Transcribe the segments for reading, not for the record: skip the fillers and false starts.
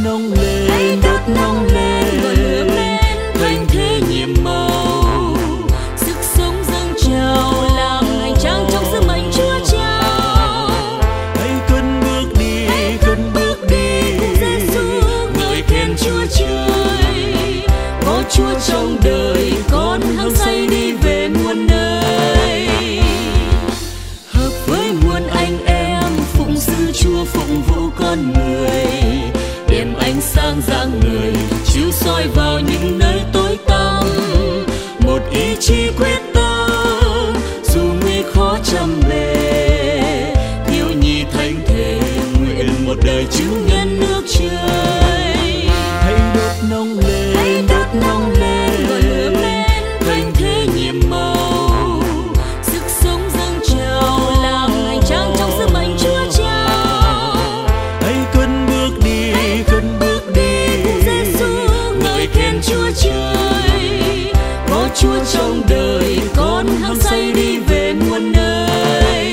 nóng lên, đốt nóng lên, ngọn lửa lên thanh thế nhiệm màu. sức sống dâng trào làm hành trang trong sứ mệnh Chúa trao. Hãy cất bước đi, cất bước đi, Giêsu ngợi khen Chúa Trời. có Chúa trong đời, con hăng say đi về muôn nơi. Hợp với muôn anh em phụng sự Chúa, phụng vụ con người, đem ánh sáng rạng ngời chiếu soi vào những nơi tối tăm. Một ý chí quyết tâm dù nguy khó trăm bề, thiếu nhi thánh thể nguyện một đời chứng nhân nước trời. Hãy đốt nóng lên, đốt nóng lên, ngọn lửa lên thanh thế nhiệm màu. sức sống dâng trào làm hành trang trong sứ mệnh Chúa trao. Hãy cất bước đi, cất bước đi, Giêsu ngợi khen Chúa Trời. có Chúa trong đời, con hăng say đi về muôn nơi.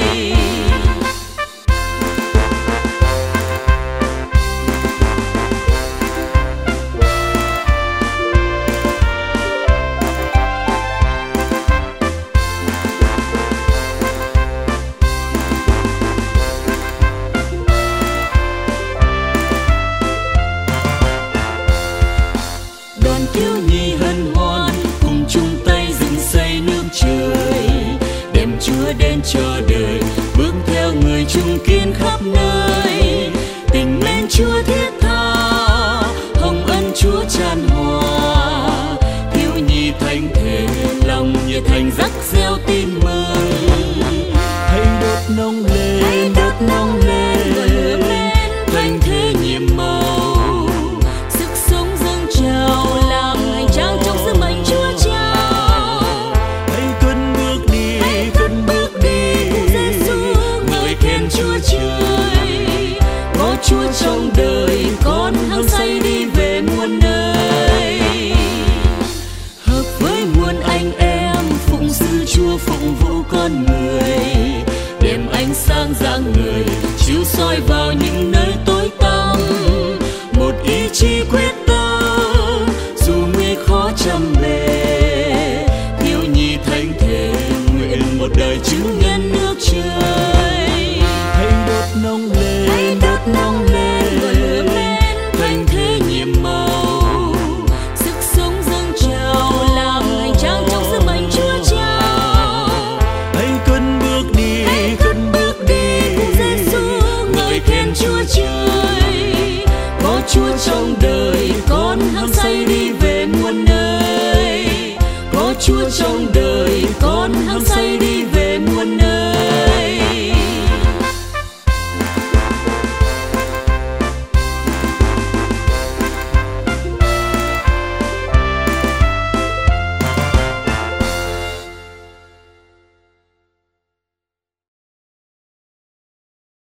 Đoàn thiếu nhi hân hoan cùng chung tay dựng xây nước trời, đem Chúa đến cho đời, bước theo người chung kiên khắp nơi. Tình mến Chúa thiết tha, hồng ân Chúa tràn hòa, thiếu nhi thánh thể lòng nhiệt thành rắc reo tin mừng. Hãy đốt nóng lên, đốt nóng lên, ngọn lửa lên thanh thế nhiệm màu. sức sống dâng trào làm hành trang trong sứ mệnh Chúa trao. Hãy cất bước đi, cất bước đi, Giêsu ngợi khen Chúa Trời. có Chúa trong đời, con hăng say đi về muôn nơi. Hợp với muôn anh em phụng sự Chúa, phụng vụ con người, đem ánh sáng rạng ngời chiếu soi vào những nơi tối tăm. Một ý chí quyết tâm dù nguy khó trăm bề, thiếu nhi thánh thể nguyện một đời chứng nhân nước trời. Hãy đốt nóng lên, đốt nóng lên, ngọn lửa lên thanh thế nhiệm màu. sức sống dâng trào làm hành trang trong sứ mệnh Chúa trao. Hãy cất bước đi, cất bước đi, Giêsu ngợi khen Chúa Trời. có Chúa trong đời, con hăng say